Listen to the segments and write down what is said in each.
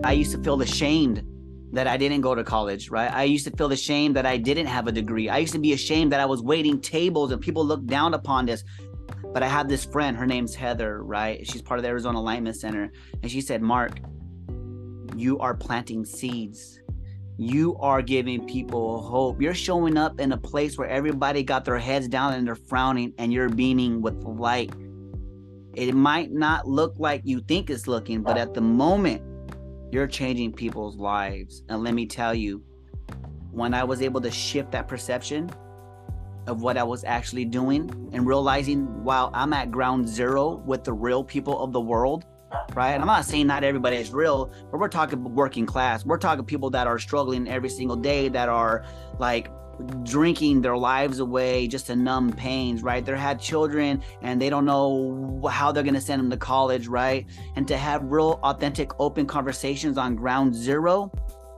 I used to feel ashamed that I didn't go to college, right? I used to feel ashamed that I didn't have a degree. I used to be ashamed that I was waiting tables and people looked down upon this. But I have this friend, her name's Heather, right? She's part of the Arizona Alignment Center. And she said, Mark, you are planting seeds. You are giving people hope. You're showing up in a place where everybody got their heads down and they're frowning, and you're beaming with light. It might not look like you think it's looking, but at the moment, you're changing people's lives. And let me tell you, when I was able to shift that perception of what I was actually doing and realizing, wow, I'm at ground zero with the real people of the world, right? And I'm not saying not everybody is real, but we're talking working class. We're talking people that are struggling every single day, that are like drinking their lives away just to numb pains, right? They had children and they don't know how they're going to send them to college, right? And to have real, authentic, open conversations on ground zero.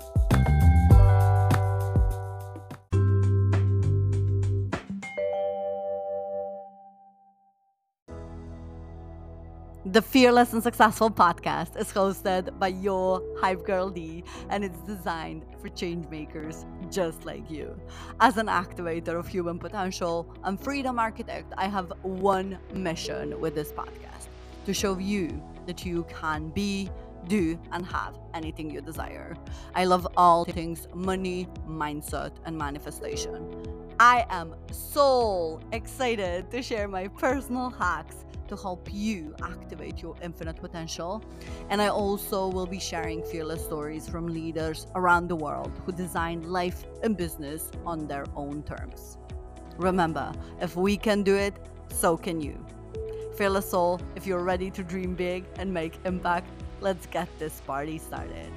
The Fearless and Successful podcast is hosted by your Hype Girl D, and it's designed for change makers just like you. As an activator of human potential and freedom architect, I have one mission with this podcast: to show you that you can be, do, and have anything you desire. I love all things money, mindset, and manifestation. I am so excited to share my personal hacks to help you activate your infinite potential. And I also will be sharing fearless stories from leaders around the world who design life and business on their own terms. Remember, if we can do it, so can you. Fearless soul, if you're ready to dream big and make impact, let's get this party started.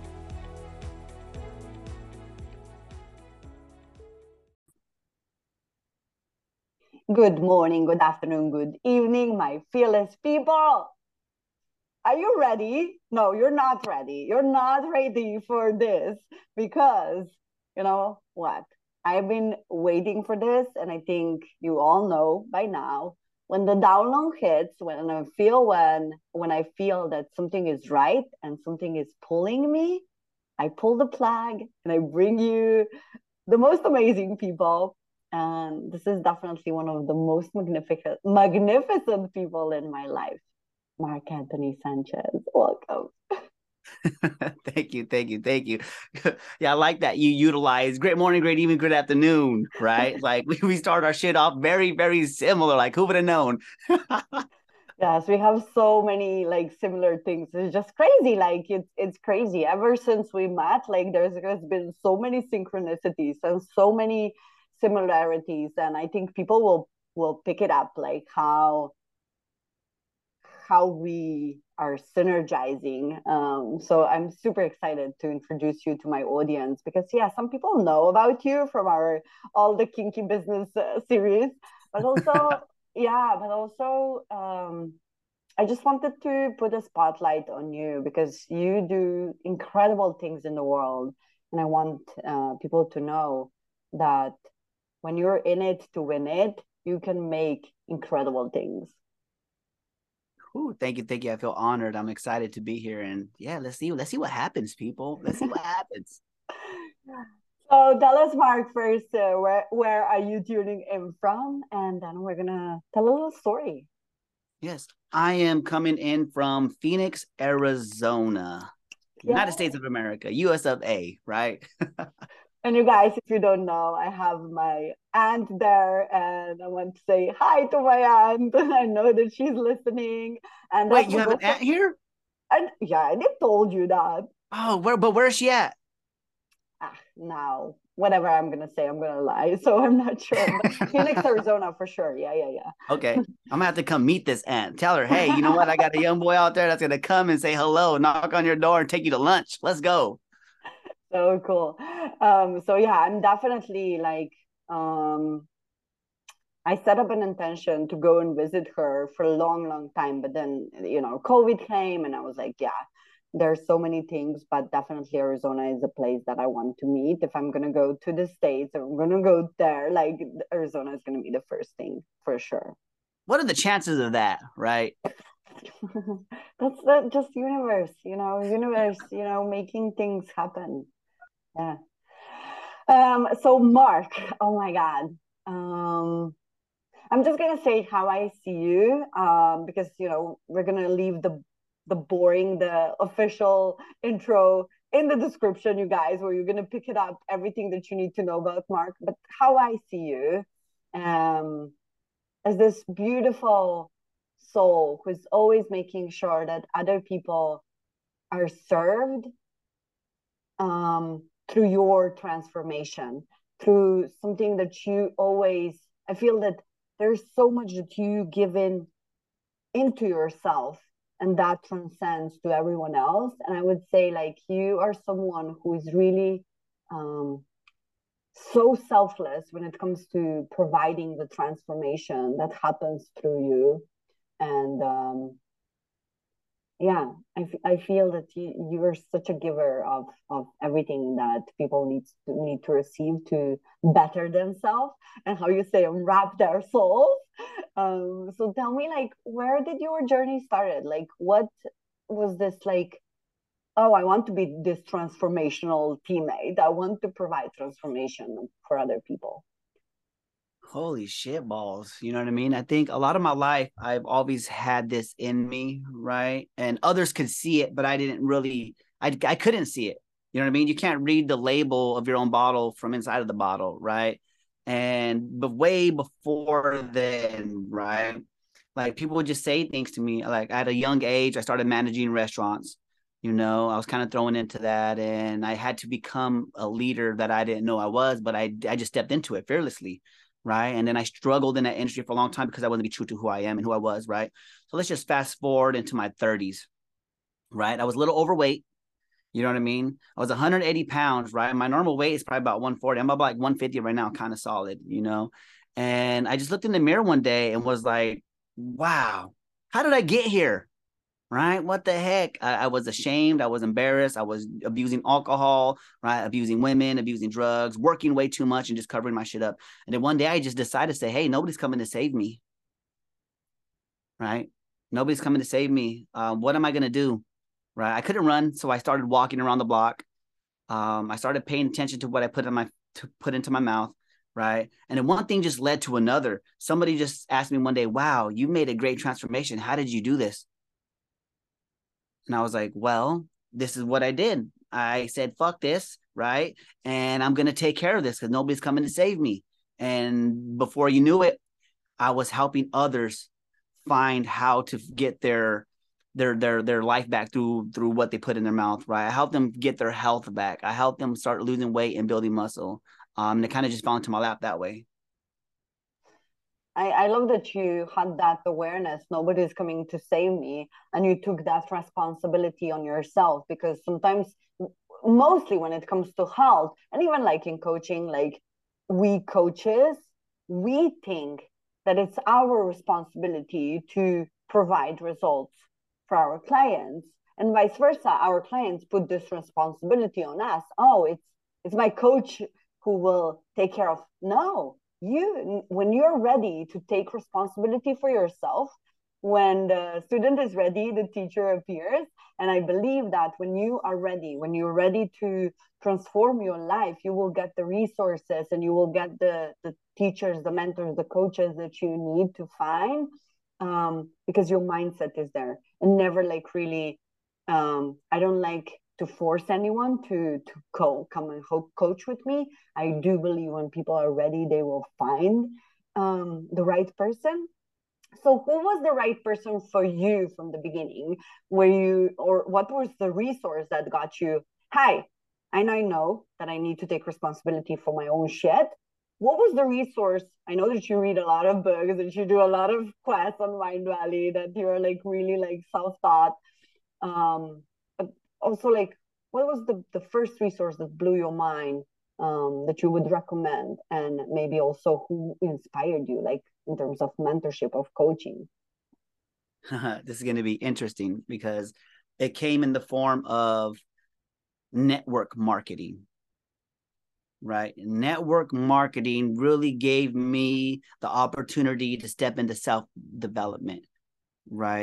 Good morning, good afternoon, good evening, my fearless people. Are you ready? No, you're not ready. You're not ready for this because, you know what? I've been waiting for this, and I think you all know by now, when the download hits, when I feel that something is right and something is pulling me, I pull the plug and I bring you the most amazing people. And this is definitely one of the most magnificent people in my life. Mark Anthony Sanchez, welcome. Thank you. Yeah, I like that you utilize great morning, great evening, good afternoon, right? Like we start our shit off very, very similar. Like, who would have known? Yes, we have so many like similar things. It's just crazy. Like it's crazy. Ever since we met, like there's been so many synchronicities and so many similarities, and I think people will pick it up, like how we are synergizing. So I'm super excited to introduce you to my audience because yeah, some people know about you from our all the kinky business series, but also I just wanted to put a spotlight on you because you do incredible things in the world, and I want people to know that when you're in it to win it, you can make incredible things. Ooh, thank you. I feel honored. I'm excited to be here, and yeah, let's see what happens, people. Let's see what happens. So tell us, Mark, first, where are you tuning in from, and then we're gonna tell a little story. Yes, I am coming in from Phoenix, Arizona, United States of America, US of A, right? And you guys, if you don't know, I have my aunt there, and I want to say hi to my aunt. I know that she's listening. And wait, you have an aunt here? And yeah, they told you that. Oh, where is she at? Now, whatever I'm gonna say, I'm gonna lie. So I'm not sure. But Phoenix, Arizona, for sure. Yeah. Okay, I'm gonna have to come meet this aunt. Tell her, hey, you know what? I got a young boy out there that's gonna come and say hello, knock on your door, and take you to lunch. Let's go. So cool. So yeah, I'm definitely like I set up an intention to go and visit her for a long time, but then COVID came, and I was like, yeah, there's so many things, but definitely Arizona is a place that I want to meet. If I'm gonna go to the States or I'm gonna go there, like Arizona is gonna be the first thing for sure. What are the chances of that, right? That's just universe, making things happen. Yeah. So Mark, oh my God. I'm just gonna say how I see you, because we're gonna leave the official intro in the description, you guys, where you're gonna pick it up, everything that you need to know about Mark. But how I see you, as this beautiful soul who's always making sure that other people are served, through your transformation, through something that you always, I feel that there's so much that you give into yourself, and that transcends to everyone else. And I would say, like, you are someone who is really so selfless when it comes to providing the transformation that happens through you. And yeah, I feel that you are such a giver of everything that people need to receive to better themselves, and how you say, unwrap their souls. So tell me, like, where did your journey started? Like, what was this like? Oh, I want to be this transformational teammate. I want to provide transformation for other people. Holy shit balls. You know what I mean? I think a lot of my life, I've always had this in me, right? And others could see it, but I didn't really, I couldn't see it. You know what I mean? You can't read the label of your own bottle from inside of the bottle, right? But way before then, right? Like, people would just say things to me. Like, at a young age, I started managing restaurants. I was kind of thrown into that, and I had to become a leader that I didn't know I was, but I just stepped into it fearlessly, right? And then I struggled in that industry for a long time because I wasn't be true to who I am and who I was, right? So let's just fast forward into my 30s, right? I was a little overweight. You know what I mean? I was 180 pounds, right? My normal weight is probably about 140. I'm about like 150 right now, kind of solid. And I just looked in the mirror one day and was like, wow, how did I get here? Right? What the heck? I was ashamed. I was embarrassed. I was abusing alcohol, right? Abusing women, abusing drugs, working way too much and just covering my shit up. And then one day I just decided to say, hey, nobody's coming to save me, right? Nobody's coming to save me. What am I going to do? Right? I couldn't run. So I started walking around the block. I started paying attention to what I put into my mouth. Right. And then one thing just led to another. Somebody just asked me one day, wow, you made a great transformation. How did you do this? And I was like, well, this is what I did. I said, fuck this, right? And I'm going to take care of this because nobody's coming to save me. And before you knew it, I was helping others find how to get their life back through what they put in their mouth, right? I helped them get their health back. I helped them start losing weight and building muscle. And it kind of just fell into my lap that way. I love that you had that awareness, nobody's coming to save me, and you took that responsibility on yourself. Because sometimes, mostly when it comes to health, and even like in coaching, like, we coaches, we think that it's our responsibility to provide results for our clients, and vice versa. Our clients put this responsibility on us. Oh, it's my coach who will take care of. No, when you're ready to take responsibility for yourself, when the student is ready, the teacher appears. And I believe that when you're ready to transform your life, you will get the resources, and you will get the teachers, the mentors, the coaches that you need to find, because your mindset is there. And never, like, really, I don't like to force anyone to come and coach with me. I do believe when people are ready, they will find the right person. So who was the right person for you from the beginning? Or what was the resource that got you, hi, I know that I need to take responsibility for my own shit. What was the resource? I know that you read a lot of books, that you do a lot of quests on Mindvalley, that you're like really like self-taught. But also, like, what was the first resource that blew your mind, that you would recommend? And maybe also who inspired you, like, in terms of mentorship, of coaching? This is going to be interesting because it came in the form of network marketing, right? Network marketing really gave me the opportunity to step into self-development, right?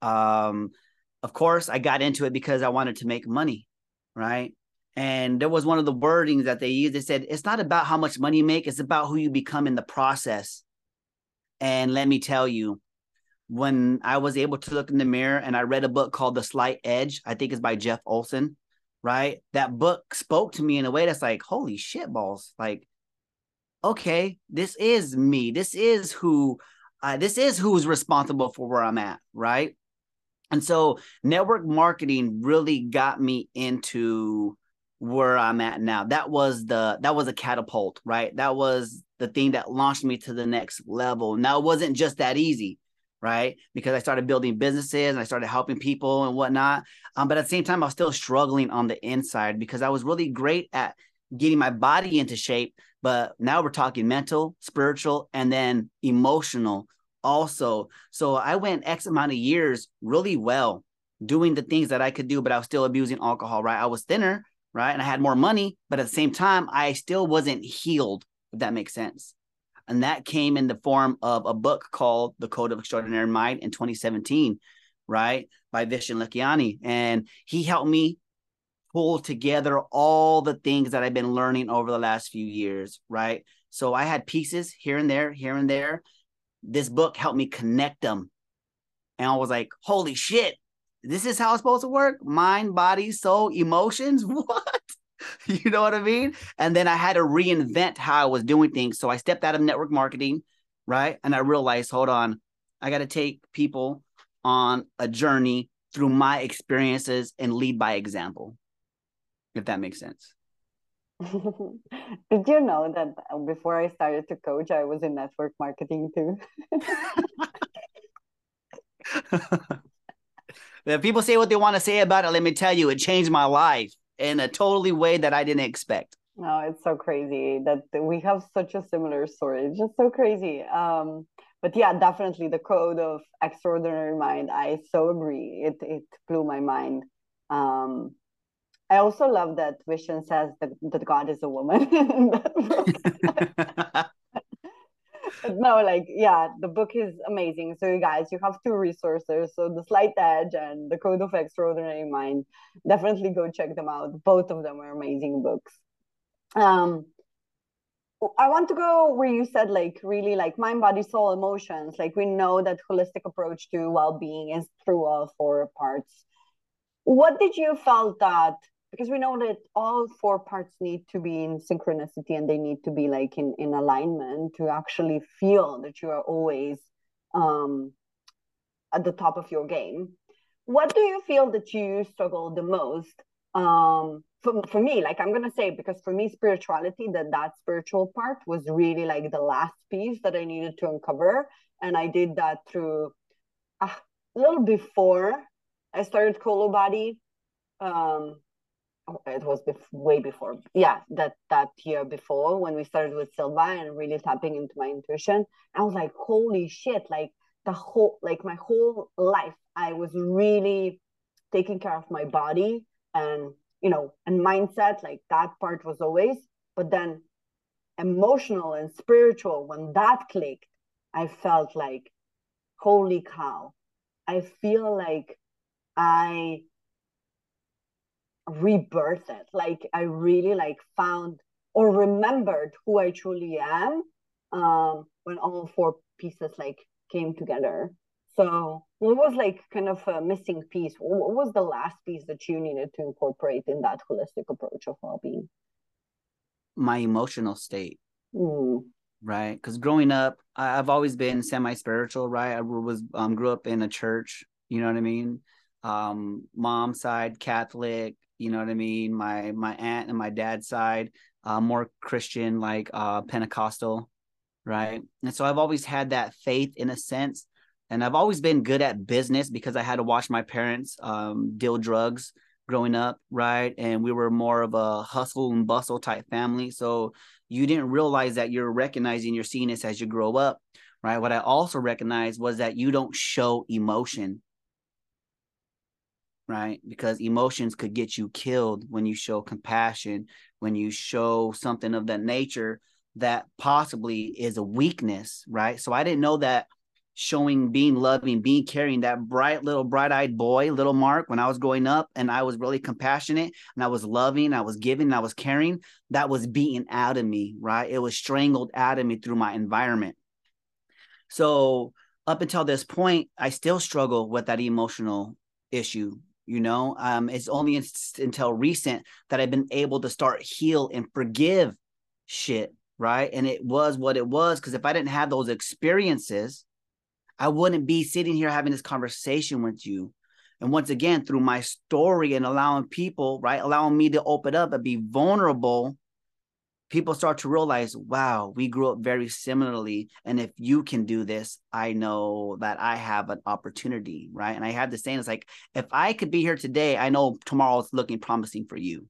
Of course, I got into it because I wanted to make money, right? And there was one of the wordings that they used. They said, it's not about how much money you make, it's about who you become in the process. And let me tell you, when I was able to look in the mirror and I read a book called The Slight Edge, I think it's by Jeff Olson, right? That book spoke to me in a way that's like, holy shit balls. Like, okay, this is me. This is who's responsible for where I'm at, right? And so network marketing really got me into where I'm at now. That was a catapult, right? That was the thing that launched me to the next level. Now it wasn't just that easy, right? Because I started building businesses and I started helping people and whatnot. But at the same time, I was still struggling on the inside because I was really great at getting my body into shape. But now we're talking mental, spiritual, and then emotional also. So I went X amount of years really well doing the things that I could do, but I was still abusing alcohol, right? I was thinner, right? And I had more money, but at the same time, I still wasn't healed, if that makes sense. And that came in the form of a book called The Code of Extraordinary Mind in 2017, right? By Vishen Lakhiani. And he helped me pull together all the things that I've been learning over the last few years, right? So I had pieces here and there, here and there. This book helped me connect them. And I was like, holy shit, this is how it's supposed to work? Mind, body, soul, emotions? What? You know what I mean? And then I had to reinvent how I was doing things. So I stepped out of network marketing, right? And I realized, hold on, I got to take people on a journey through my experiences and lead by example, if that makes sense. Did you know that before I started to coach, I was in network marketing too? People say what they want to say about it. Let me tell you, it changed my life in a totally way that I didn't expect. No, it's so crazy that we have such a similar story. It's just so crazy. But yeah, definitely the Code of Extraordinary Mind. I so agree. It blew my mind. I also love that Vishen says that God is a woman in that book. No, like, yeah, the book is amazing. So you guys, you have two resources. So The Slight Edge and The Code of Extraordinary Mind. Definitely go check them out. Both of them are amazing books. I want to go where you said, like, really, like, mind, body, soul, emotions. Like, we know that holistic approach to well-being is through all four parts. What did you felt that, because we know that all four parts need to be in synchronicity and they need to be like in alignment to actually feel that you are always at the top of your game. What do you feel that you struggle the most? For me, like, I'm gonna say, because for me, spirituality, that spiritual part was really like the last piece that I needed to uncover, and I did that through a little before I started Colo Body. It was way before, yeah, that year before, when we started with Silva and really tapping into my intuition. I was like, holy shit, like my whole life I was really taking care of my body and and mindset. Like, that part was always, but then emotional and spiritual, when that clicked, I felt like, holy cow, I feel like I rebirthed it. Like, I really like found or remembered who I truly am when all four pieces like came together. So what was like kind of a missing piece? What was the last piece that you needed to incorporate in that holistic approach of well-being? My emotional state. Mm. Right, because growing up, I've always been semi-spiritual, right? I was grew up in a church, you know what I mean? Mom's side Catholic, you know what I mean? My aunt and my dad's side more Christian, like Pentecostal, right? And so I've always had that faith in a sense, and I've always been good at business because I had to watch my parents deal drugs growing up, right? And we were more of a hustle and bustle type family, so you didn't realize that you're recognizing, you're seeing this as you grow up, right? What I also recognized was that you don't show emotion, right? Because emotions could get you killed when you show compassion, when you show something of that nature that possibly is a weakness, right? So I didn't know that showing, being loving, being caring, that bright-eyed boy, little Mark, when I was growing up, and I was really compassionate, and I was loving, I was giving, I was caring, that was beaten out of me, right? It was strangled out of me through my environment. So up until this point, I still struggle with that emotional issue. It's only until recent that I've been able to start heal and forgive shit, right? And it was what it was, because if I didn't have those experiences, I wouldn't be sitting here having this conversation with you. And once again, through my story and allowing people, right, allowing me to open up and be vulnerable, people start to realize, wow, we grew up very similarly. And if you can do this, I know that I have an opportunity, right? And I have the saying, it's like, if I could be here today, I know tomorrow's looking promising for you.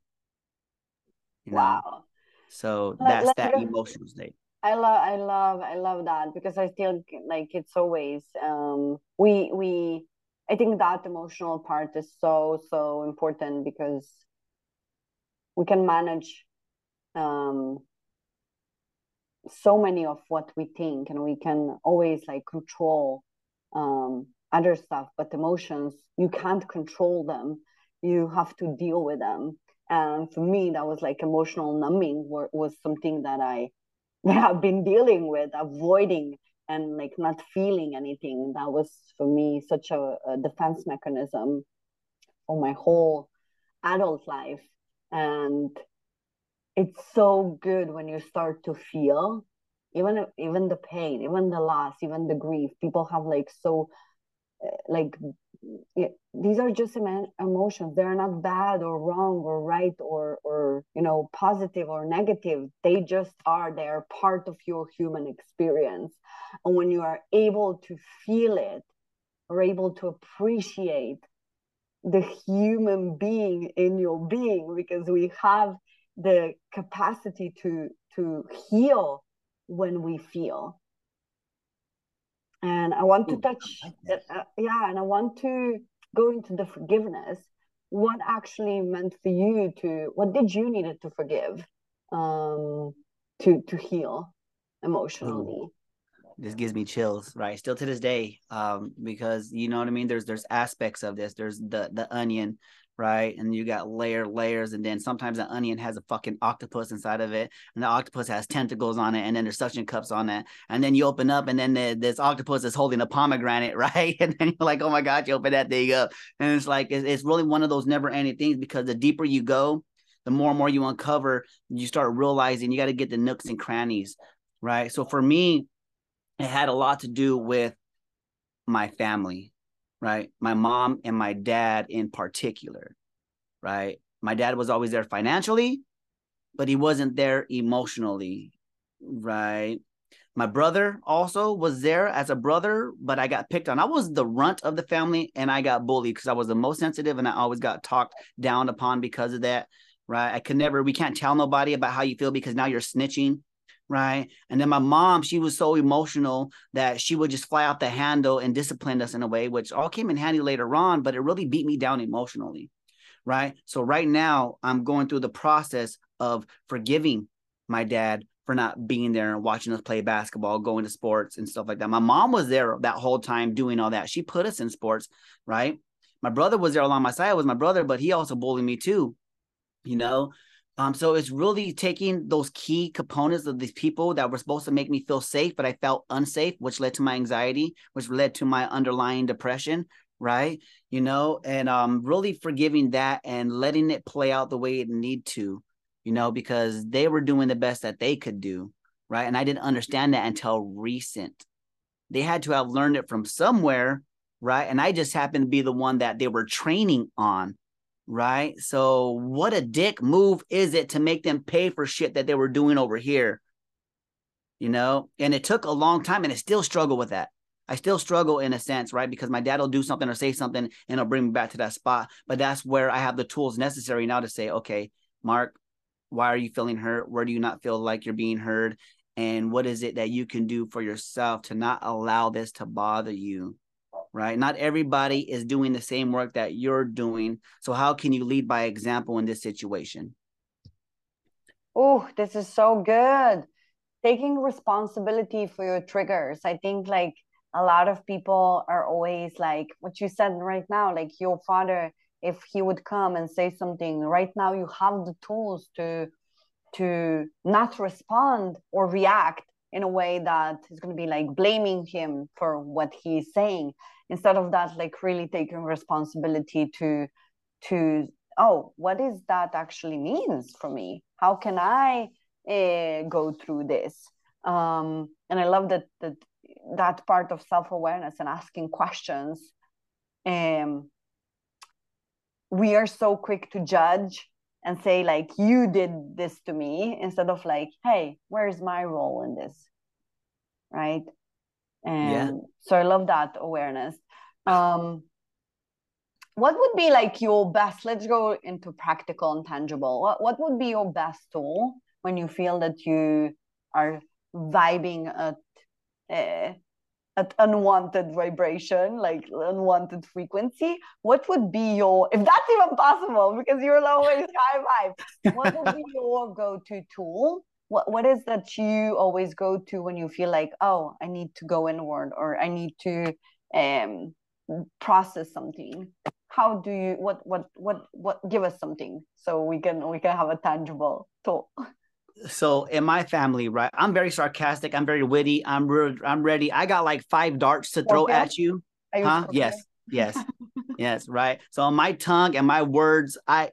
Wow. So that's that emotional state. I love that, because I feel like it's always I think that emotional part is so important, because we can manage so many of what we think, and we can always like control other stuff, but emotions, you can't control them, you have to deal with them. And for me, that was like emotional numbing was something that I have been dealing with, avoiding and like not feeling anything. That was for me such a defense mechanism for my whole adult life. And it's so good when you start to feel even the pain, even the loss, even the grief. People have like like these are just emotions. They're not bad or wrong or right or positive or negative. They just are. They are part of your human experience. And when you are able to feel it, or able to appreciate the human being in your being, because we have the capacity to heal when we feel. And I want to touch, and I want to go into the forgiveness. What actually meant for you what did you needed to forgive to heal emotionally? Ooh. This gives me chills, right? Still to this day, because you know what I mean. There's aspects of this. There's the onion, right? And you got layers, and then sometimes the onion has a fucking octopus inside of it, and the octopus has tentacles on it, and then there's suction cups on it, and then you open up, and then this octopus is holding a pomegranate, right? And then you're like, oh my god, you open that thing up, and it's like it's really one of those never-ending things, because the deeper you go, the more and more you uncover, you start realizing you got to get the nooks and crannies, right? So for me, it had a lot to do with my family, right? My mom and my dad in particular, right? My dad was always there financially, but he wasn't there emotionally, right? My brother also was there as a brother, but I got picked on. I was the runt of the family, and I got bullied because I was the most sensitive, and I always got talked down upon because of that, right? We can't tell nobody about how you feel because now you're snitching, right? And then my mom, she was so emotional that she would just fly out the handle and discipline us in a way, which all came in handy later on, but it really beat me down emotionally, right? So right now I'm going through the process of forgiving my dad for not being there and watching us play basketball, going to sports and stuff like that. My mom was there that whole time doing all that. She put us in sports, right? My brother was there along my side. It was my brother, but he also bullied me too, you know? So it's really taking those key components of these people that were supposed to make me feel safe, but I felt unsafe, which led to my anxiety, which led to my underlying depression, right? And really forgiving that and letting it play out the way it need to, because they were doing the best that they could do, right? And I didn't understand that until recent. They had to have learned it from somewhere, right? And I just happened to be the one that they were training on, right? So what a dick move is it to make them pay for shit that they were doing over here, And it took a long time, and I still struggle with that. I still struggle in a sense, right? Because my dad will do something or say something and it'll bring me back to that spot. But that's where I have the tools necessary now to say, okay, Mark, why are you feeling hurt? Where do you not feel like you're being heard? And what is it that you can do for yourself to not allow this to bother you? Right? Not everybody is doing the same work that you're doing. So how can you lead by example in this situation? Oh, this is so good. Taking responsibility for your triggers. I think like a lot of people are always like what you said right now, like your father, if he would come and say something right now, you have the tools to not respond or react in a way that is going to be like blaming him for what he's saying, instead of that, like really taking responsibility to oh, what is that actually means for me? How can I go through this? And I love that part of self-awareness and asking questions. We are so quick to judge and say like, you did this to me, instead of like, hey, where's my role in this, right? And Yeah. so I love that awareness. What would be like your best, let's go into practical and tangible, what would be your best tool when you feel that you are vibing at unwanted vibration, like unwanted frequency? What would be your, if that's even possible, because you're always high vibe, what would be your go-to tool? What is that you always go to when you feel like, oh, I need to go inward, or I need to process something? How do you, what give us something so we can have a tangible tool? So in my family, right, I'm very sarcastic, I'm very witty, I'm ready. I got like 5 darts to throw Scorpio? at you. Are you Huh? Scorpio? Yes. Yes, right. So my tongue and my words, I'm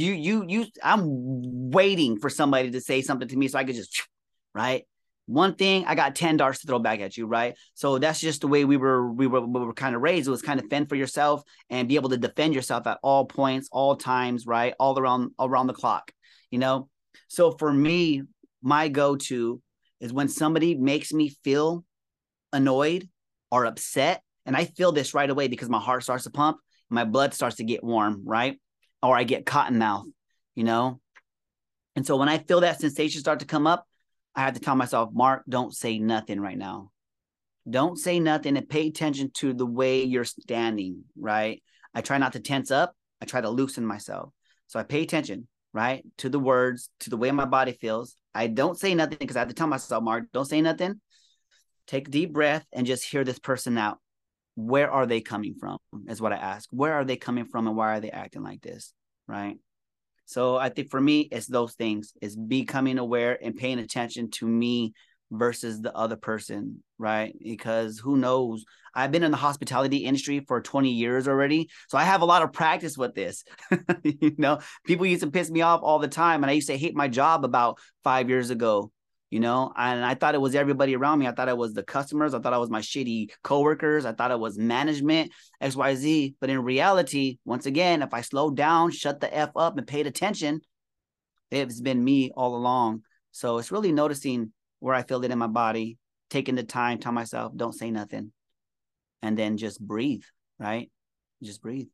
waiting for somebody to say something to me so I could just, right? One thing, I got 10 darts to throw back at you, right? So that's just the way we were kind of raised. It was kind of fend for yourself and be able to defend yourself at all points, all times, right? All around the clock, you know? So for me, my go-to is when somebody makes me feel annoyed or upset. And I feel this right away because my heart starts to pump, my blood starts to get warm, right? Or I get cotton mouth, you know? And so when I feel that sensation start to come up, I have to tell myself, Mark, don't say nothing right now. Don't say nothing, and pay attention to the way you're standing, right? I try not to tense up. I try to loosen myself. So I pay attention, right? To the words, to the way my body feels. I don't say nothing because I have to tell myself, Mark, don't say nothing. Take a deep breath and just hear this person out. Where are they coming from is what I ask. Where are they coming from and why are they acting like this, right? So I think for me, it's those things. It's becoming aware and paying attention to me versus the other person, right? Because who knows? I've been in the hospitality industry for 20 years already. So I have a lot of practice with this. You know, people used to piss me off all the time. And I used to hate my job about 5 years ago, you know, and I thought it was everybody around me. I thought it was the customers. I thought it was my shitty coworkers. I thought it was management, XYZ. But in reality, once again, if I slowed down, shut the F up and paid attention, it's been me all along. So it's really noticing where I feel it in my body, taking the time, tell myself, don't say nothing. And then just breathe, right? Just breathe.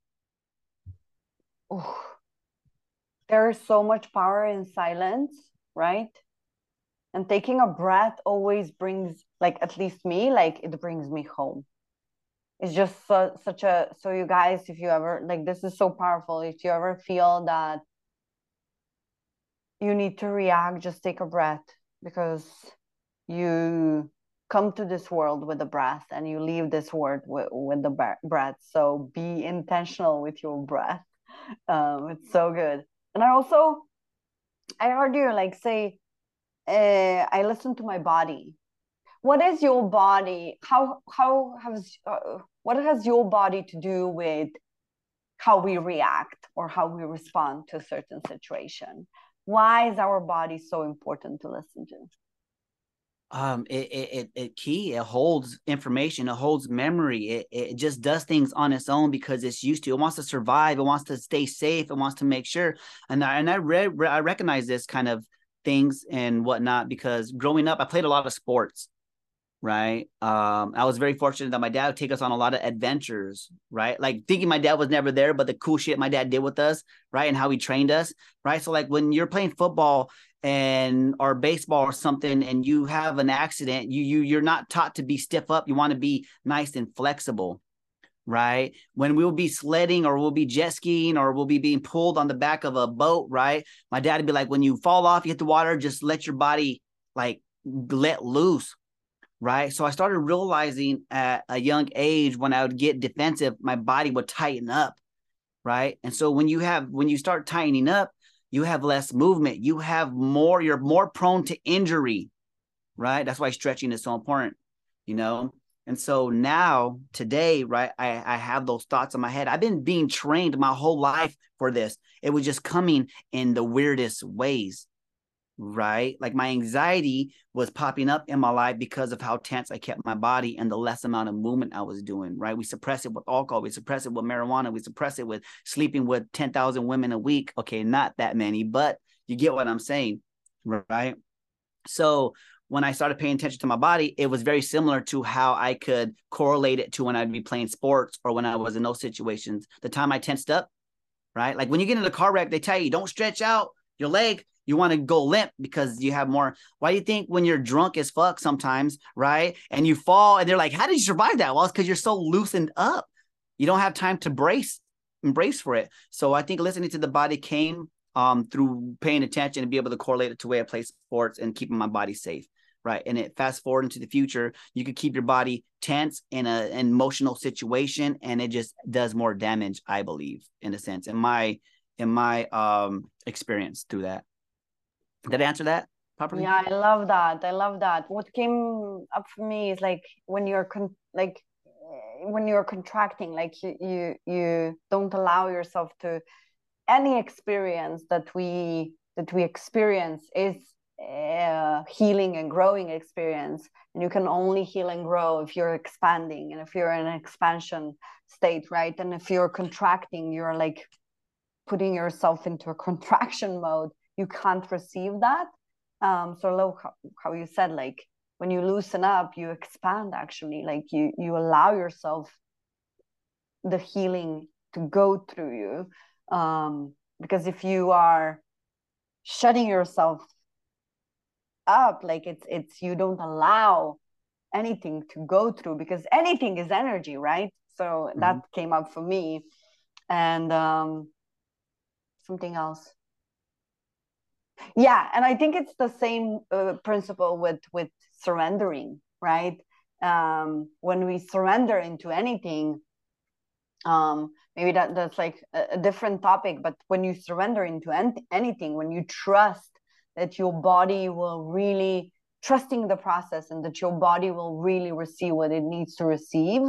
Ooh. There is so much power in silence, right? And taking a breath always brings, like, at least me, like, it brings me home. It's just such a, so you guys, if you ever, like, this is so powerful. If you ever feel that you need to react, just take a breath, because you come to this world with a breath and you leave this world with the breath. So be intentional with your breath. It's so good. And I heard you like say, I listen to my body. What is your body? What has your body to do with how we react or how we respond to a certain situation? Why is our body so important to listen to? It holds information, it holds memory, it just does things on its own because it's used to. It wants to survive, it wants to stay safe, it wants to make sure. And I recognize this kind of things and whatnot because growing up I played a lot of sports, right? I was very fortunate that my dad would take us on a lot of adventures, right? Like thinking my dad was never there, but the cool shit my dad did with us, right? And how he trained us, right? So like when you're playing football and or baseball or something and you have an accident, you're not taught to be stiff up. You want to be nice and flexible, right? When we'll be sledding or we'll be jet skiing or we'll be being pulled on the back of a boat, right? My dad would be like, when you fall off, you hit the water, just let your body like let loose. right? So I started realizing at a young age when I would get defensive, my body would tighten up, right? And so when you start tightening up, you have less movement, you're more prone to injury, right? That's why stretching is so important, you know? And so now, today, right, I have those thoughts in my head. I've been being trained my whole life for this. It was just coming in the weirdest ways, right? Like my anxiety was popping up in my life because of how tense I kept my body and the less amount of movement I was doing, right? We suppress it with alcohol, we suppress it with marijuana, we suppress it with sleeping with 10,000 women a week. Okay, not that many, but you get what I'm saying, right? So when I started paying attention to my body, it was very similar to how I could correlate it to when I'd be playing sports or when I was in those situations. The time I tensed up, right? Like when you get in a car wreck, they tell you don't stretch out your leg. You want to go limp because you have more. Why do you think when you're drunk as fuck sometimes, right? And you fall and they're like, how did you survive that? Well, it's because you're so loosened up. You don't have time to embrace for it. So I think listening to the body came through paying attention and be able to correlate it to the way I play sports and keeping my body safe, right? And it fast forward into the future, you could keep your body tense in an emotional situation, and it just does more damage, I believe, in a sense, in my experience through that. Did I answer that properly? Yeah, I love that. I love that. What came up for me is like when you're when you're contracting, like you don't allow yourself to, any experience that we experience is healing and growing experience, and you can only heal and grow if you're expanding and if you're in an expansion state, right? And if you're contracting, you're like putting yourself into a contraction mode, you can't receive that. So look how you said, like when you loosen up, you expand, actually, like you allow yourself the healing to go through you. Because if you are shutting yourself up, like it's you don't allow anything to go through, because anything is energy, right? So that came up for me. And something else, yeah, and I think it's the same principle with surrendering, right? When we surrender into anything, maybe that's like a different topic, but when you surrender into anything, when you trust that your body will really, trusting the process, and that your body will really receive what it needs to receive,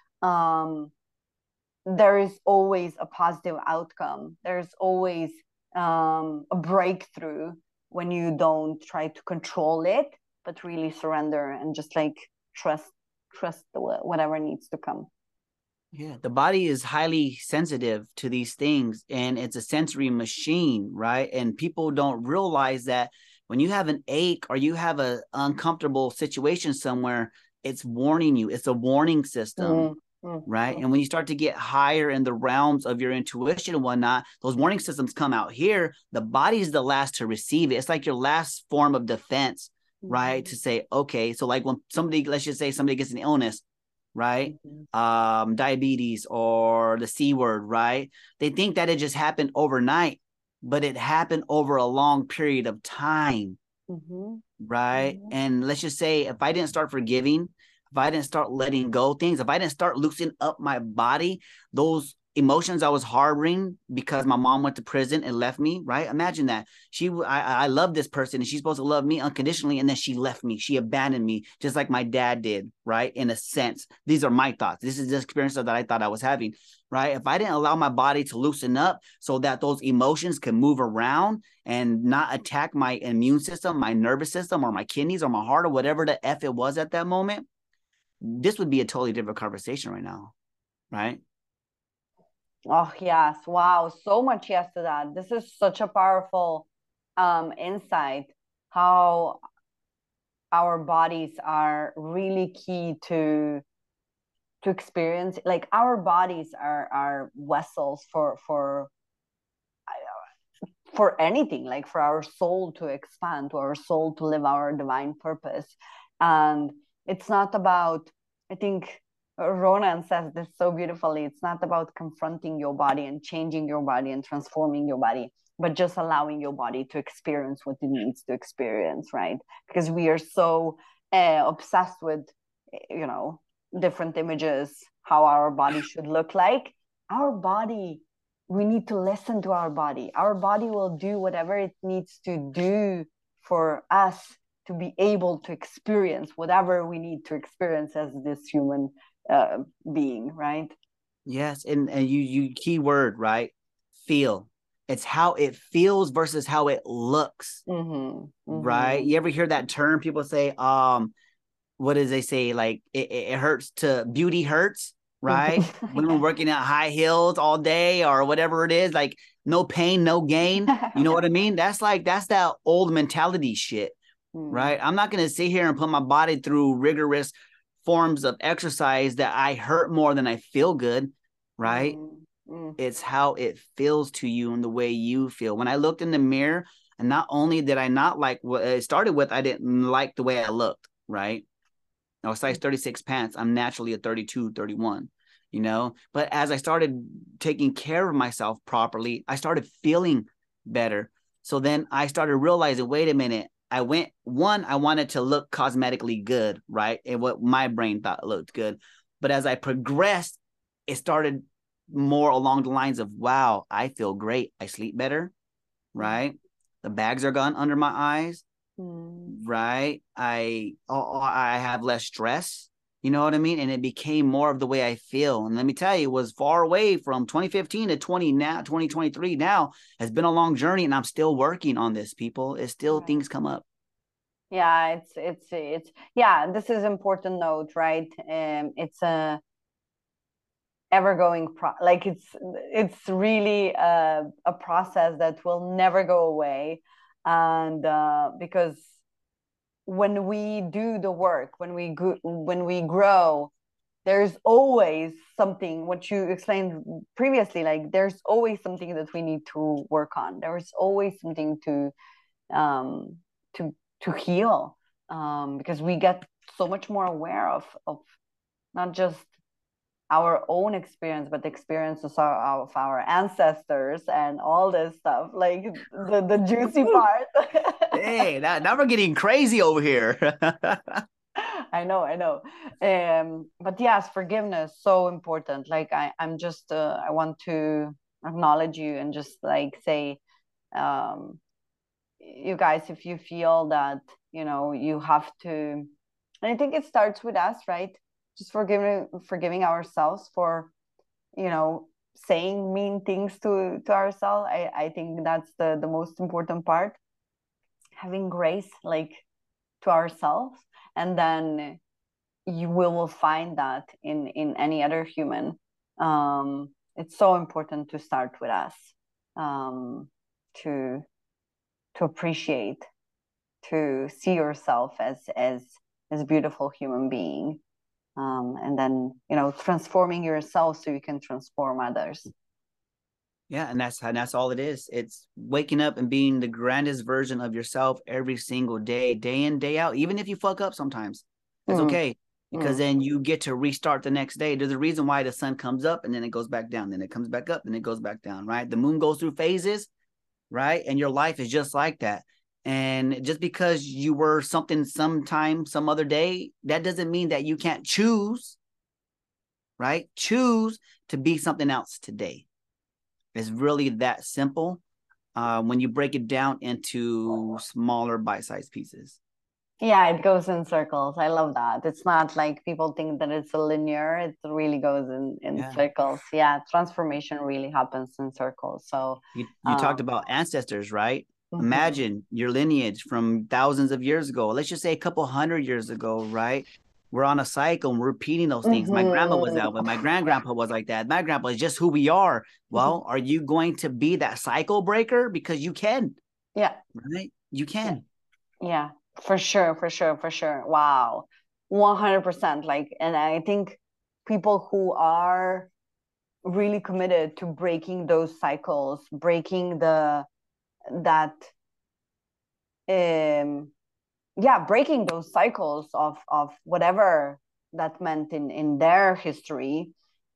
there is always a positive outcome. There's always a breakthrough when you don't try to control it, but really surrender and just like trust whatever needs to come. Yeah, the body is highly sensitive to these things, and it's a sensory machine, right? And people don't realize that when you have an ache or you have an uncomfortable situation somewhere, it's warning you. It's a warning system, right? And when you start to get higher in the realms of your intuition and whatnot, those warning systems come out here. The body is the last to receive it. It's like your last form of defense, right? To say, okay, so like when somebody, let's just say somebody gets an illness, right? Diabetes or the C word, right? They think that it just happened overnight, but it happened over a long period of time, right? And let's just say if I didn't start forgiving, if I didn't start letting go things, if I didn't start loosening up my body, those emotions I was harboring because my mom went to prison and left me, right? Imagine that. I love this person and she's supposed to love me unconditionally, and then she left me. She abandoned me, just like my dad did, right? In a sense, these are my thoughts. This is the experience that I thought I was having, right? If I didn't allow my body to loosen up so that those emotions can move around and not attack my immune system, my nervous system, or my kidneys or my heart or whatever the F it was at that moment, this would be a totally different conversation right now, right? Oh, yes. Wow. So much yes to that. This is such a powerful insight, how our bodies are really key to experience. Like our bodies are vessels for anything, like for our soul to expand, to our soul to live our divine purpose. And it's not about, I think Ronan says this so beautifully, it's not about confronting your body and changing your body and transforming your body, but just allowing your body to experience what it needs to experience, right? Because we are so obsessed with, different images, how our body should look like. Our body, we need to listen to our body. Our body will do whatever it needs to do for us to be able to experience whatever we need to experience as this human being, right? Yes, and you key word, right? Feel. It's how it feels versus how it looks. Right? You ever hear that term? People say, what does they say? Like it hurts to beauty hurts, right? Women working at high heels all day or whatever it is, like no pain, no gain. You know what I mean? That's that old mentality shit, right? I'm not gonna sit here and put my body through rigorous forms of exercise that I hurt more than I feel good, right? It's how it feels to you and the way you feel. When I looked in the mirror, and not only did I not like what it started with, I didn't like the way I looked, right? I was size 36 pants. I'm naturally a 32, 31, But as I started taking care of myself properly, I started feeling better. So then I started realizing, wait a minute. I wanted to look cosmetically good, right? And what my brain thought looked good. But as I progressed, it started more along the lines of, wow, I feel great. I sleep better, right? The bags are gone under my eyes, right? I have less stress, you know what I mean? And it became more of the way I feel. And let me tell you, it was far away from 2015 to 2023 now has been a long journey, and I'm still working on this, people. It's still things come up. Yeah, it's yeah, this is important note, right? It's a ever going like it's really a process that will never go away. And because when we do the work, when we grow, there's always something, what you explained previously, like there's always something that we need to work on. There's always something to um to heal, because we get so much more aware of not just our own experience, but the experiences of our ancestors and all this stuff, like the juicy part. Hey, now we're getting crazy over here. I know. But yes, forgiveness, so important. Like I'm just, I want to acknowledge you and just like say, um, you guys, if you feel that, you have to, and I think it starts with us, right? Just forgiving ourselves for, saying mean things to ourselves. I think that's the most important part. Having grace, like, to ourselves, and then you will find that in any other human. It's so important to start with us, to appreciate, to see yourself as a beautiful human being, and then transforming yourself so you can transform others. Yeah, and that's all it is. It's waking up and being the grandest version of yourself every single day, day in, day out. Even if you fuck up sometimes, it's okay, because then you get to restart the next day. There's a reason why the sun comes up and then it goes back down, then it comes back up, and it goes back down, right? The moon goes through phases, right? And your life is just like that. And just because you were something sometime, some other day, that doesn't mean that you can't choose, right? Choose to be something else today. It's really that simple when you break it down into smaller bite-sized pieces. Yeah, it goes in circles. I love that. It's not like people think that it's a linear. It really goes in circles. Yeah, transformation really happens in circles. So you talked about ancestors, right? Imagine your lineage from thousands of years ago. Let's just say a couple hundred years ago, right? We're on a cycle and we're repeating those things. My grandma was that way. My grandpa was like that. My grandpa is just who we are. Well, are you going to be that cycle breaker? Because you can. Yeah. Right? You can. Yeah, for sure. Wow. 100%. Like, and I think people who are really committed to breaking those cycles, breaking breaking those cycles of whatever that meant in their history.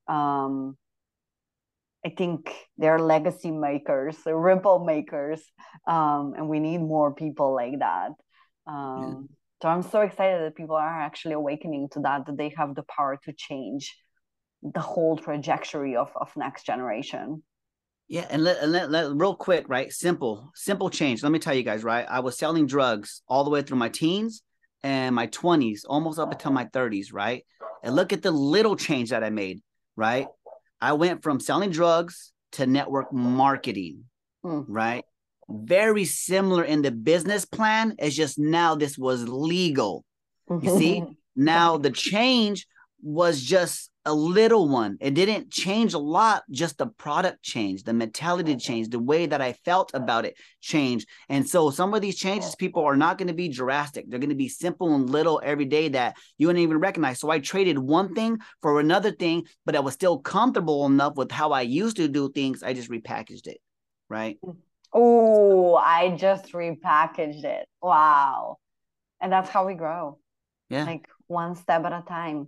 I think they're legacy makers, ripple makers, and we need more people like that. So I'm so excited that people are actually awakening to that they have the power to change the whole trajectory of next generation. Yeah, and let real quick, right? Simple change. Let me tell you guys, right? I was selling drugs all the way through my teens and my 20s, almost up until my 30s, right? And look at the little change that I made, right? I went from selling drugs to network marketing, right? Very similar in the business plan. It's just now this was legal. You see, now the change was just a little one. It didn't change a lot, just the product changed, the mentality changed, the way that I felt about it changed. And so some of these changes, people, are not going to be drastic. They're going to be simple and little every day that you wouldn't even recognize. So I traded one thing for another thing, but I was still comfortable enough with how I used to do things. I just repackaged it, right? Oh, I just repackaged it. Wow. And that's how we grow. Yeah. Like one step at a time.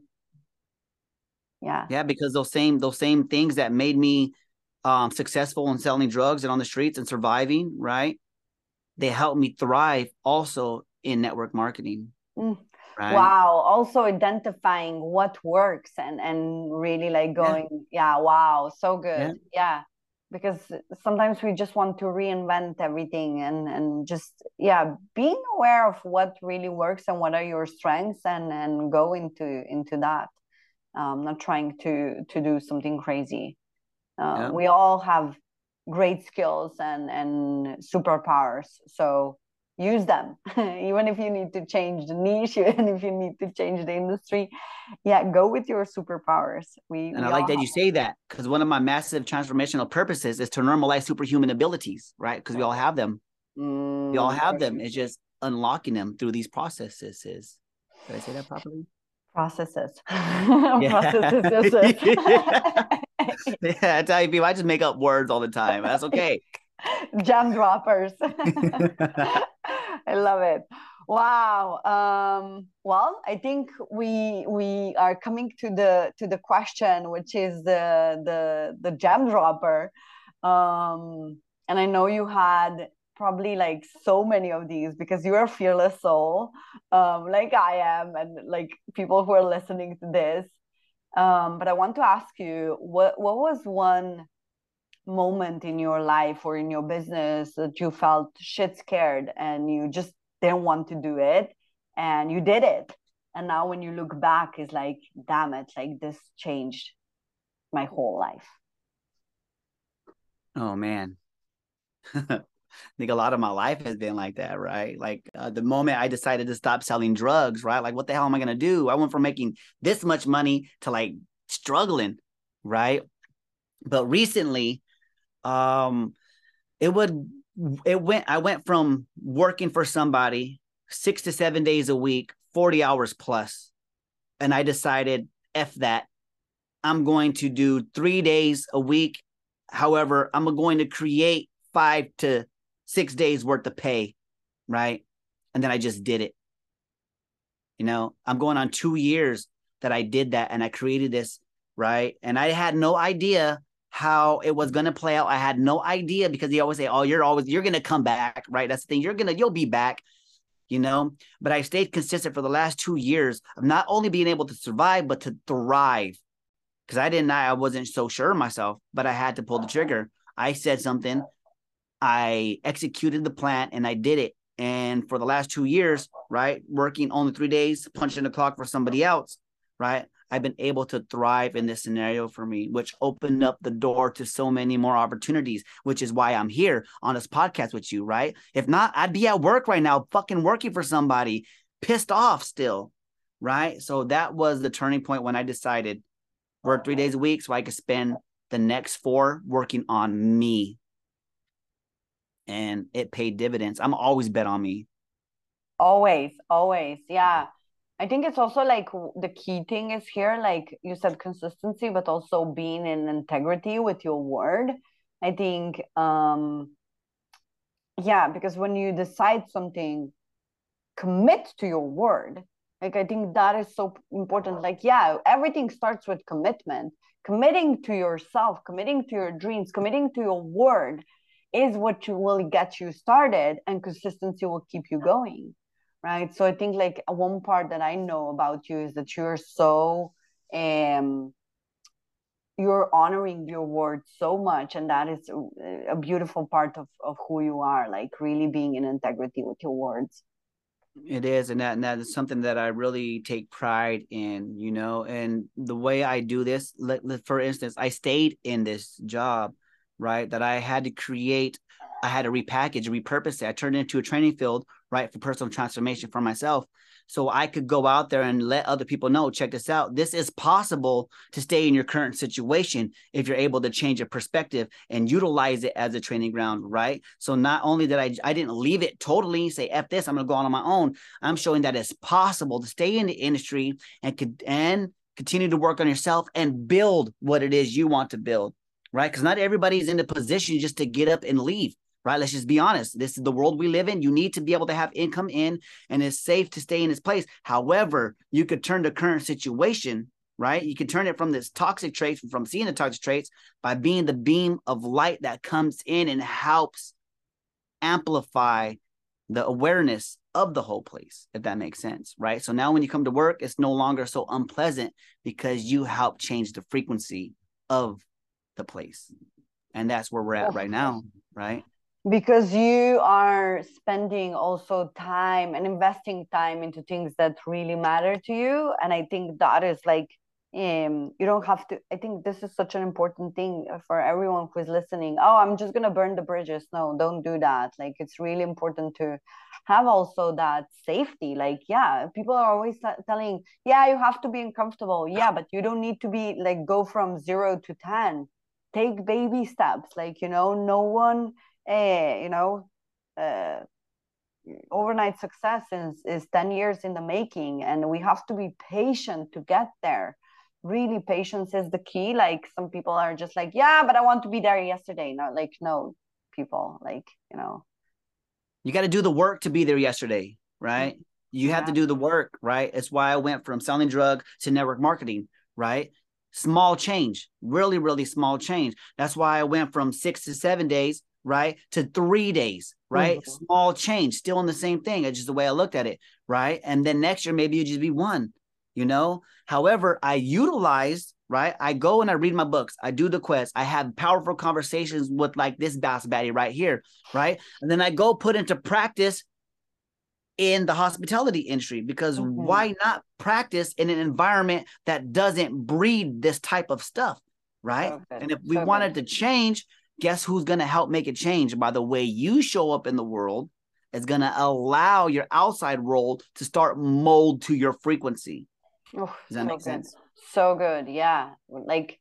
Yeah. Yeah, because those same things that made me successful in selling drugs and on the streets and surviving, right? They helped me thrive also in network marketing. Right? Wow. Also identifying what works and really like going, yeah, wow, so good. Yeah. Because sometimes we just want to reinvent everything and just, yeah, being aware of what really works and what are your strengths and go into that. Not trying to do something crazy. We all have great skills and superpowers, so use them. Even if you need to change the niche, even if you need to change the industry, yeah, go with your superpowers. And I like that you say that, because one of my massive transformational purposes is to normalize superhuman abilities, right? Because we all have them. We all have them. It's just unlocking them through these processes. Did I say that properly? Processes. Processes. Yeah, I tell you, people, I just make up words all the time. That's okay. Jam droppers. I love it. Wow. Well, I think we are coming to the question, which is the jam dropper. And I know you had probably like so many of these because you're a fearless soul, like I am, and like people who are listening to this. But I want to ask you, what was one moment in your life or in your business that you felt shit scared and you just didn't want to do it and you did it, and now when you look back, it's like, damn it, like this changed my whole life? Oh man. I think a lot of my life has been like that, right? Like the moment I decided to stop selling drugs, right? Like, what the hell am I going to do? I went from making this much money to like struggling, right? But recently, I went from working for somebody 6 to 7 days a week, 40 hours plus. And I decided, F that. I'm going to do 3 days a week. However, I'm going to create 5 to 6 days worth of pay, right? And then I just did it. You know, I'm going on 2 years that I did that, and I created this, right? And I had no idea how it was going to play out. I had no idea, because they always say, oh, you're going to come back, right? That's the thing. You'll be back, you know? But I stayed consistent for the last 2 years of not only being able to survive, but to thrive. Because I wasn't so sure of myself, but I had to pull the trigger. I said something, I executed the plan, and I did it. And for the last 2 years, right, working only 3 days, punching the clock for somebody else, right, I've been able to thrive in this scenario for me, which opened up the door to so many more opportunities, which is why I'm here on this podcast with you, right? If not, I'd be at work right now, fucking working for somebody, pissed off still, right? So that was the turning point when I decided work 3 days a week so I could spend the next 4 working on me. And it paid dividends. I'm always bet on me. Always. Yeah. I think it's also like the key thing is here, like you said, consistency, but also being in integrity with your word. I think, yeah, because when you decide something, commit to your word. Like, I think that is so important. Like, yeah, everything starts with commitment. Committing to yourself, committing to your dreams, committing to your word is what will get you started, and consistency will keep you going. right? So I think like one part that I know about you is that you're so you're honoring your word so much, and that is a beautiful part of who you are, like really being in integrity with your words. It is, and that is something that I really take pride in, you know. And the way I do this, for instance, I stayed in this job, right? That I had to create, I had to repackage, repurpose it. I turned it into a training field, right, for personal transformation for myself. So I could go out there and let other people know, check this out. This is possible to stay in your current situation if you're able to change your perspective and utilize it as a training ground, right? So not only that I didn't leave it totally, say, F this, I'm going to go on my own. I'm showing that it's possible to stay in the industry and continue to work on yourself and build what it is you want to build, right? Because not everybody's in the position just to get up and leave. Right. Let's just be honest. This is the world we live in. You need to be able to have income in, and it's safe to stay in this place. However, you could turn the current situation, right? You can turn it from this toxic traits, from seeing the toxic traits, by being the beam of light that comes in and helps amplify the awareness of the whole place, if that makes sense, right? So now when you come to work, it's no longer so unpleasant because you help change the frequency of the place. And that's where we're at right now, right? Because you are spending also time and investing time into things that really matter to you. And I think that is like, you don't have to, I think this is such an important thing for everyone who's listening. Oh, I'm just going to burn the bridges. No, don't do that. Like, it's really important to have also that safety. Like, yeah, people are always telling, yeah, you have to be uncomfortable. Yeah, but you don't need to be like, go from 0 to 10. Take baby steps. Like, you know, no one, overnight success is 10 years in the making, and we have to be patient to get there. Really, patience is the key. Like, some people are just like, yeah, but I want to be there yesterday. No, like, no, people, like, you got to do the work to be there yesterday, right? You have to do the work, right? It's why I went from selling drug to network marketing, right? Small change, really, really small change. That's why I went from 6 to 7 days, right, to 3 days, right? Mm-hmm. Small change, still in the same thing. It's just the way I looked at it, right? And then next year, maybe you just be 1, you know? However, I utilized, right? I go and I read my books. I do the quest. I have powerful conversations with like this boss baddie right here, right? And then I go put into practice in the hospitality industry, because why not practice in an environment that doesn't breed this type of stuff, right? And if we wanted to change, guess who's going to help make it change? By the way you show up in the world is going to allow your outside world to start mold to your frequency. Does that make sense? So good. Yeah. Like,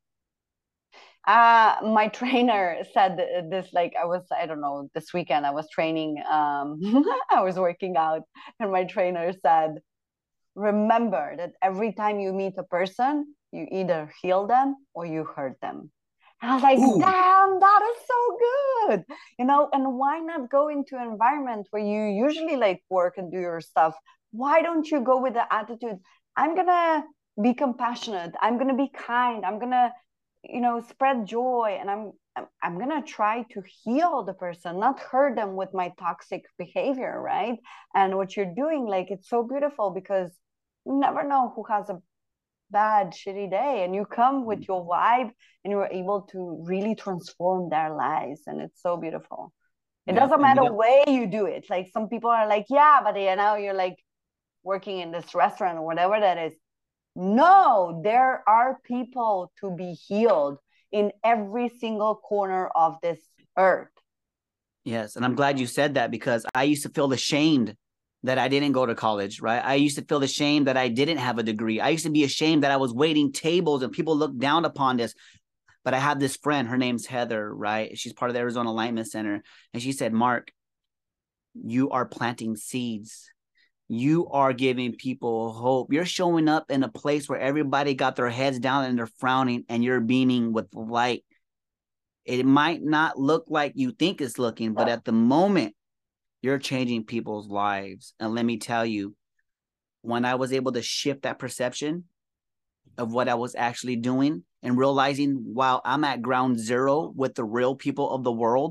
my trainer said this, like, I don't know, this weekend I was training, I was working out, and my trainer said, remember that every time you meet a person, you either heal them or you hurt them. And I was like, damn, that is so good. And why not go into an environment where you usually like work and do your stuff? Why don't you go with the attitude, I'm going to be compassionate, I'm going to be kind, I'm going to, spread joy, and I'm going to try to heal the person, not hurt them with my toxic behavior, right? And what you're doing, like, it's so beautiful, because you never know who has a bad, shitty day, and you come with your vibe and you're able to really transform their lives, and it's so beautiful. It doesn't matter way you do it. Like, some people are like, yeah, but you're like working in this restaurant or whatever that is. No, there are people to be healed in every single corner of this earth. Yes, and I'm glad you said that, because I used to feel ashamed that I didn't go to college, right? I used to feel ashamed that I didn't have a degree. I used to be ashamed that I was waiting tables and people looked down upon this. But I have this friend, her name's Heather, right? She's part of the Arizona Alignment Center. And she said, Mark, you are planting seeds. You are giving people hope. You're showing up in a place where everybody got their heads down and they're frowning, and you're beaming with light. It might not look like you think it's looking, but at the moment, you're changing people's lives. And let me tell you, when I was able to shift that perception of what I was actually doing and realizing, wow, I'm at ground zero with the real people of the world,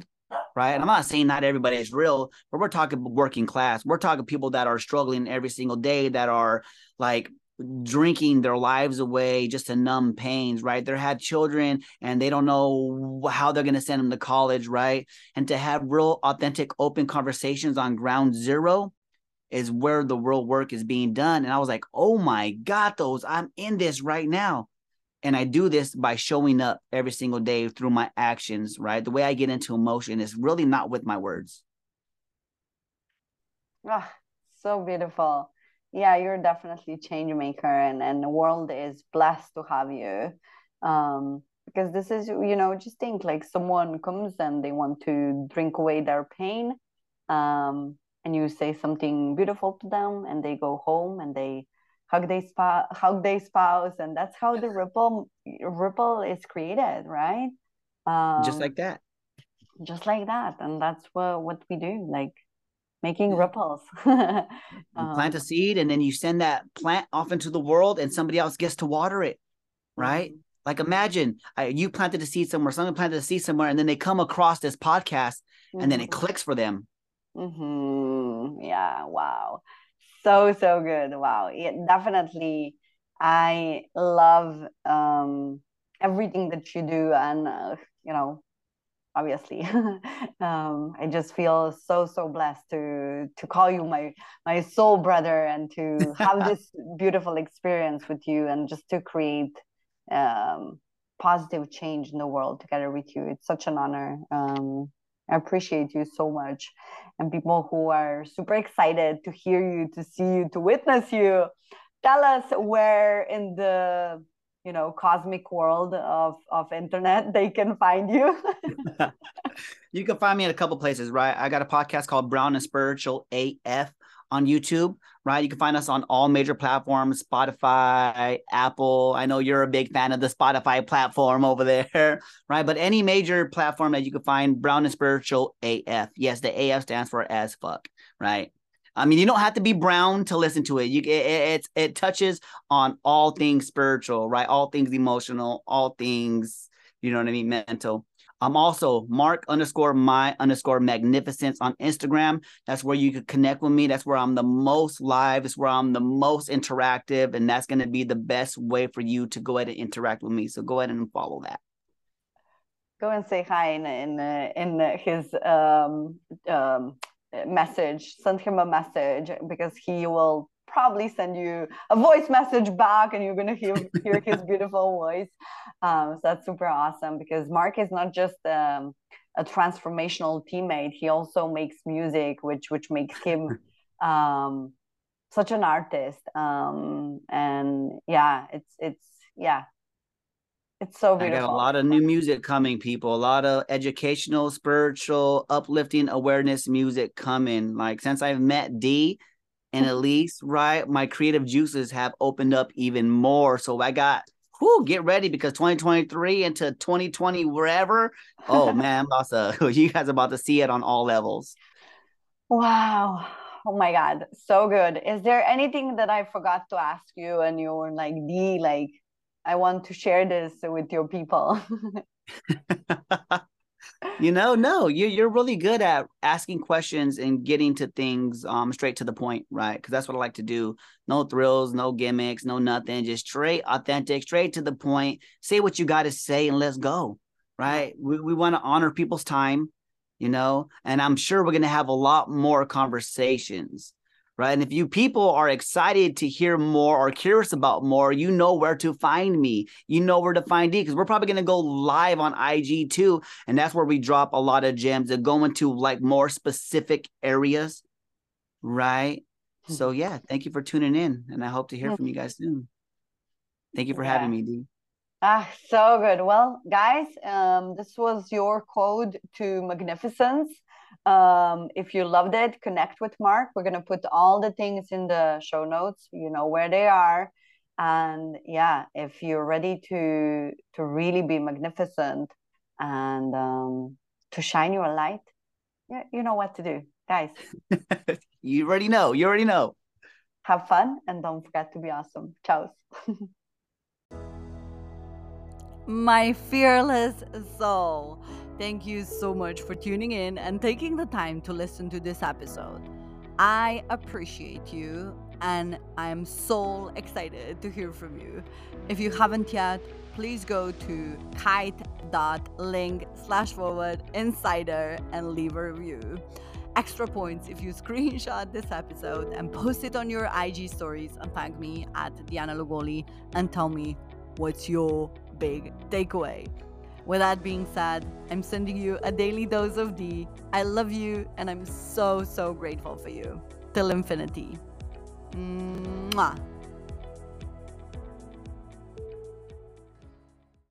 right? And I'm not saying not everybody is real, but we're talking working class. We're talking people that are struggling every single day, that are like drinking their lives away just to numb pains, right? They had children and they don't know how they're going to send them to college, right? And to have real, authentic, open conversations on ground zero is where the real work is being done. And I was like, oh my God, those, I'm in this right now. And I do this by showing up every single day through my actions, right? The way I get into emotion is really not with my words. Ah, so beautiful. Yeah, you're definitely change maker, and the world is blessed to have you. Because this is, just think like someone comes and they want to drink away their pain, and you say something beautiful to them, and they go home and they hug their spouse, and that's how the ripple is created, right? Just Um, like that. just like that, and that's what we do, like making Yeah. ripples. You plant a um, seed and then you send that plant off into the world and somebody else gets to water it, right? mhm, Like imagine you planted a seed somewhere, someone planted a seed somewhere, and then they come across this podcast and then it mhm, clicks for them. yeah, wow. So good. Wow. Yeah, definitely. I love everything that you do, and obviously, I just feel so blessed to call you my soul brother, and to have this beautiful experience with you, and just to create um, positive change in the world together with you. It's such an honor. I appreciate you so much, and people who are super excited to hear you, to see you, to witness you. Tell us where in the cosmic world of internet they can find you. You can find me in a couple places, right? I got a podcast called Brown and Spiritual AF on YouTube, right? You can find us on all major platforms, Spotify, Apple. I know you're a big fan of the Spotify platform over there, right? But any major platform that you can find, Brown and Spiritual AF. Yes, the AF stands for as fuck, right? I mean, you don't have to be brown to listen to it. It touches on all things spiritual, right? All things emotional, all things, you know what I mean, mental. I'm also Mark_my_magnificence on Instagram. That's where you could connect with me. That's where I'm the most live. It's where I'm the most interactive. And that's going to be the best way for you to go ahead and interact with me. So go ahead and follow that. Go and say hi in his message. Send him a message, because he will probably send you a voice message back, and you're gonna hear his beautiful voice. So that's super awesome, because Mark is not just a transformational teammate. He also makes music, which makes him such an artist. And yeah, it's so I got a beautiful. lot of new music coming, people. A lot of educational, spiritual, uplifting awareness music coming. Like since I've met D and Elise, right, my creative juices have opened up even more. So I got, get ready, because 2023 into 2020, wherever. Oh man, you guys are about to see it on all levels. Wow. Oh my God. So good. Is there anything that I forgot to ask you and you were like, D, like, I want to share this with your people? No, you're really good at asking questions and getting to things straight to the point, right? Because that's what I like to do. No thrills, no gimmicks, no nothing. Just straight, authentic, straight to the point. Say what you got to say and let's go, Yeah. right? We want to honor people's time, and I'm sure we're going to have a lot more conversations, right? And if you people are excited to hear more or curious about more, you know where to find me. You know where to find D, because we're probably going to go live on IG too. And that's where we drop a lot of gems that go into like more specific areas, right? So yeah, thank you for tuning in. And I hope to hear from you guys soon. Thank you for having Yeah. me, D. So good. Well, guys, this was your code to magnificence. If you loved it, connect with Mark. We're gonna put all the things in the show notes. You know where they are. And yeah, if you're ready to really be magnificent, and to shine your light, yeah, you know what to do, guys. You already know. You already know. Have fun, and don't forget to be awesome. Ciao. My fearless soul. Thank you so much for tuning in and taking the time to listen to this episode. I appreciate you and I'm so excited to hear from you. If you haven't yet, please go to kite.link/insider and leave a review. Extra points if you screenshot this episode and post it on your IG stories and tag me at Diana Lugoli and tell me what's your big takeaway. With that being said, I'm sending you a daily dose of D. I love you and I'm so grateful for you. Till infinity. Mwah.